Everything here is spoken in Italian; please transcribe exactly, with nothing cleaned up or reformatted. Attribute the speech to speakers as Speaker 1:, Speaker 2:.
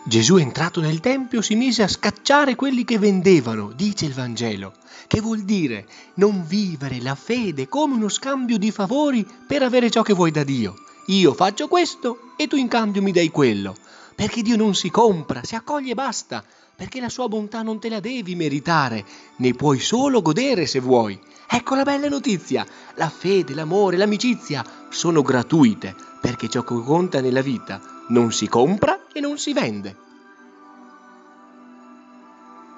Speaker 1: Gesù, entrato nel Tempio, si mise a scacciare quelli che vendevano, dice il Vangelo, che vuol dire non vivere la fede come uno scambio di favori per avere ciò che vuoi da Dio. Io faccio questo e tu in cambio mi dai quello. Perché Dio non si compra, si accoglie e basta, perché la sua bontà non te la devi meritare, ne puoi solo godere se vuoi. Ecco la bella notizia, la fede, l'amore, l'amicizia sono gratuite, perché ciò che conta nella vita non si compra e non si vende.